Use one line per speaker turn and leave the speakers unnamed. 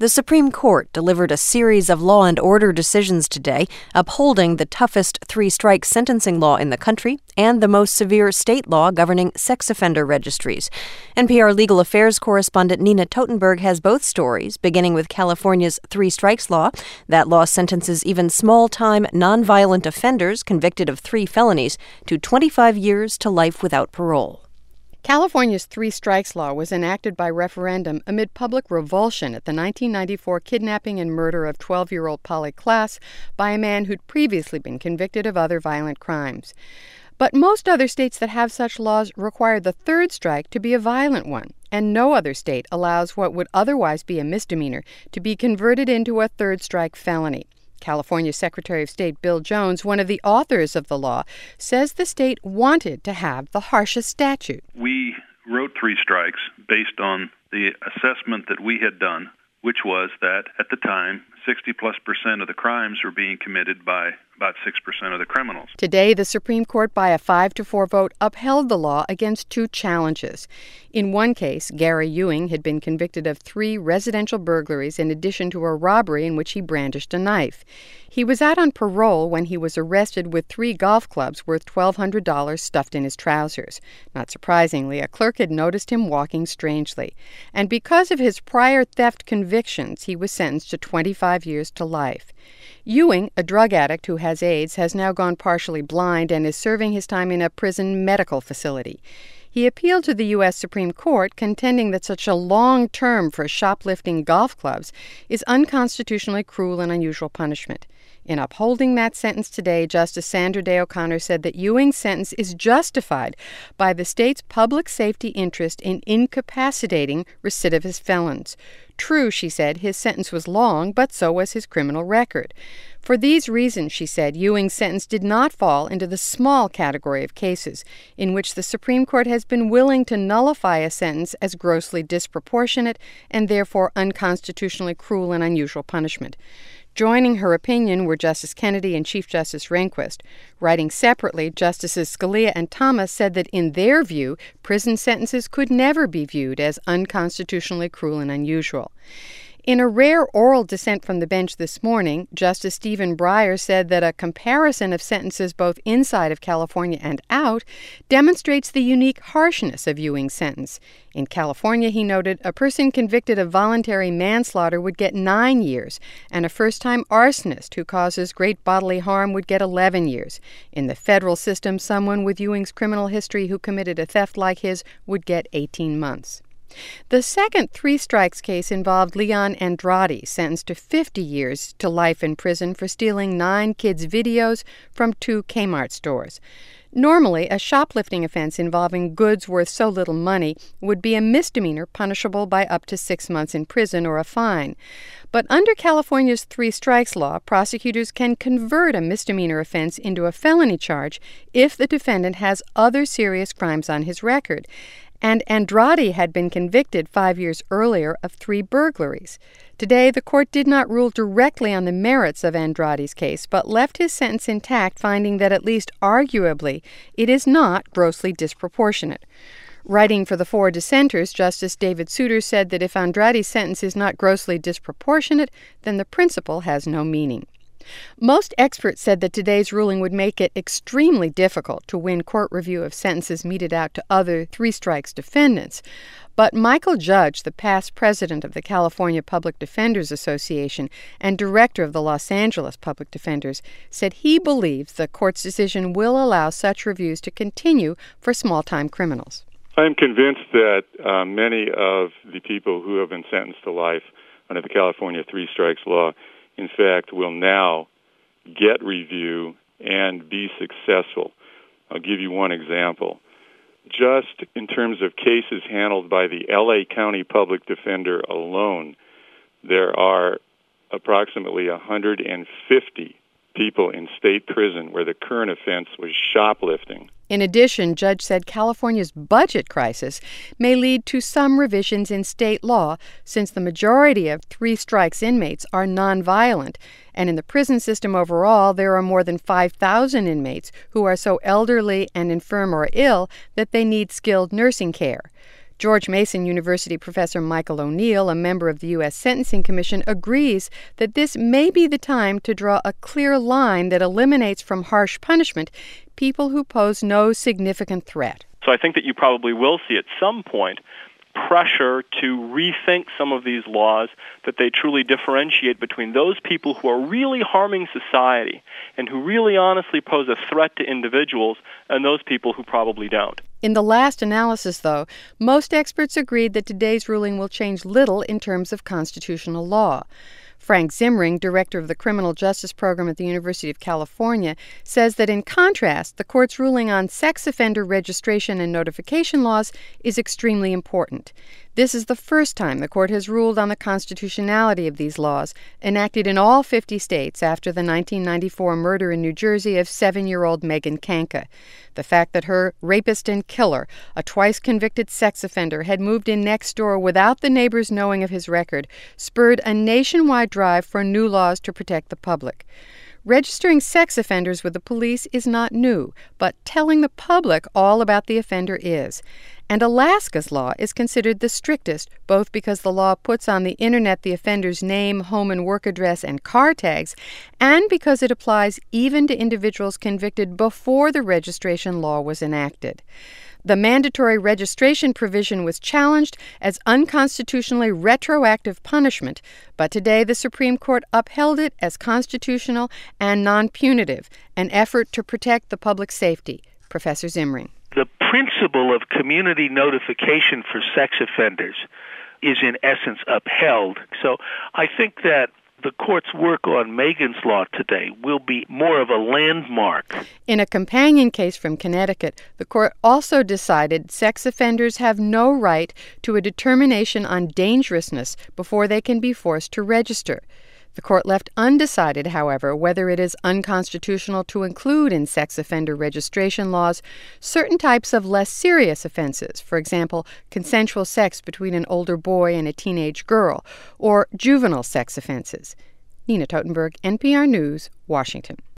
The Supreme Court delivered a series of law and order decisions today, upholding the toughest three-strike sentencing law in the country and the most severe state law governing sex offender registries. NPR legal affairs correspondent Nina Totenberg has both stories, beginning with California's three strikes law. That law sentences even small-time, nonviolent offenders convicted of 3 felonies to 25 years to life without parole.
California's three strikes law was enacted by referendum amid public revulsion at the 1994 kidnapping and murder of 12-year-old Polly Klaas by a man who'd previously been convicted of other violent crimes. But most other states that have such laws require the third strike to be a violent one, and no other state allows what would otherwise be a misdemeanor to be converted into a third strike felony. California Secretary of State Bill Jones, one of the authors of the law, says the state wanted to have the harshest statute.
We wrote three strikes based on the assessment that we had done, which was that at the time, 60+% of the crimes were being committed by about 6% of the criminals.
Today, the Supreme Court, by a 5-4 vote, upheld the law against 2 challenges. In one case, Gary Ewing had been convicted of 3 residential burglaries in addition to a robbery in which he brandished a knife. He was out on parole when he was arrested with 3 golf clubs worth $1,200 stuffed in his trousers. Not surprisingly, a clerk had noticed him walking strangely. And because of his prior theft convictions, he was sentenced to 25 years to life. Ewing, a drug addict who has AIDS, has now gone partially blind and is serving his time in a prison medical facility. He appealed to the U.S. Supreme Court, contending that such a long term for shoplifting golf clubs is unconstitutionally cruel and unusual punishment. In upholding that sentence today, Justice Sandra Day O'Connor said that Ewing's sentence is justified by the state's public safety interest in incapacitating recidivist felons. True, she said, his sentence was long, but so was his criminal record. For these reasons, she said, Ewing's sentence did not fall into the small category of cases in which the Supreme Court has been willing to nullify a sentence as grossly disproportionate and therefore unconstitutionally cruel and unusual punishment. Joining her opinion were Justice Kennedy and Chief Justice Rehnquist. Writing separately, Justices Scalia and Thomas said that in their view, prison sentences could never be viewed as unconstitutionally cruel and unusual. In a rare oral dissent from the bench this morning, Justice Stephen Breyer said that a comparison of sentences both inside of California and out demonstrates the unique harshness of Ewing's sentence. In California, he noted, a person convicted of voluntary manslaughter would get 9 years, and a first-time arsonist who causes great bodily harm would get 11 years. In the federal system, someone with Ewing's criminal history who committed a theft like his would get 18 months. The second three strikes case involved Leon Andrade, sentenced to 50 years to life in prison for stealing 9 kids' videos from 2 Kmart stores. Normally, a shoplifting offense involving goods worth so little money would be a misdemeanor punishable by up to 6 months in prison or a fine. But under California's three strikes law, prosecutors can convert a misdemeanor offense into a felony charge if the defendant has other serious crimes on his record. And Andrade had been convicted 5 years earlier of 3 burglaries. Today, the court did not rule directly on the merits of Andrade's case, but left his sentence intact, finding that at least arguably it is not grossly disproportionate. Writing for the 4 dissenters, Justice David Souter said that if Andrade's sentence is not grossly disproportionate, then the principle has no meaning. Most experts said that today's ruling would make it extremely difficult to win court review of sentences meted out to other three strikes defendants. But Michael Judge, the past president of the California Public Defenders Association and director of the Los Angeles Public Defenders, said he believes the court's decision will allow such reviews to continue for small-time criminals.
I'm convinced that many of the people who have been sentenced to life under the California three strikes law in fact, will now get review and be successful. I'll give you one example. Just in terms of cases handled by the L.A. County Public Defender alone, there are approximately 150 people in state prison where the current offense was shoplifting.
In addition, Judge said California's budget crisis may lead to some revisions in state law, since the majority of three strikes inmates are nonviolent, and in the prison system overall, there are more than 5,000 inmates who are so elderly and infirm or ill that they need skilled nursing care. George Mason University professor Michael O'Neill, a member of the U.S. Sentencing Commission, agrees that this may be the time to draw a clear line that eliminates from harsh punishment people who pose no significant threat.
So I think that you probably will see at some point pressure to rethink some of these laws, that they truly differentiate between those people who are really harming society and who really honestly pose a threat to individuals and those people who probably don't.
In the last analysis, though, most experts agreed that today's ruling will change little in terms of constitutional law. Frank Zimring, director of the Criminal Justice Program at the University of California, says that in contrast, the court's ruling on sex offender registration and notification laws is extremely important. This is the first time the court has ruled on the constitutionality of these laws, enacted in all 50 states after the 1994 murder in New Jersey of 7-year-old Megan Kanka. The fact that her rapist and killer, a twice-convicted sex offender, had moved in next door without the neighbors knowing of his record spurred a nationwide drive for new laws to protect the public. Registering sex offenders with the police is not new, but telling the public all about the offender is. And Alaska's law is considered the strictest, both because the law puts on the internet the offender's name, home and work address, and car tags, and because it applies even to individuals convicted before the registration law was enacted. The mandatory registration provision was challenged as unconstitutionally retroactive punishment, but today the Supreme Court upheld it as constitutional and non-punitive, an effort to protect the public safety. Professor Zimring.
The principle of community notification for sex offenders is in essence upheld. So I think that the court's work on Megan's Law today will be more of a landmark.
In a companion case from Connecticut, the court also decided sex offenders have no right to a determination on dangerousness before they can be forced to register. The court left undecided, however, whether it is unconstitutional to include in sex offender registration laws certain types of less serious offenses, for example, consensual sex between an older boy and a teenage girl, or juvenile sex offenses. Nina Totenberg, NPR News, Washington.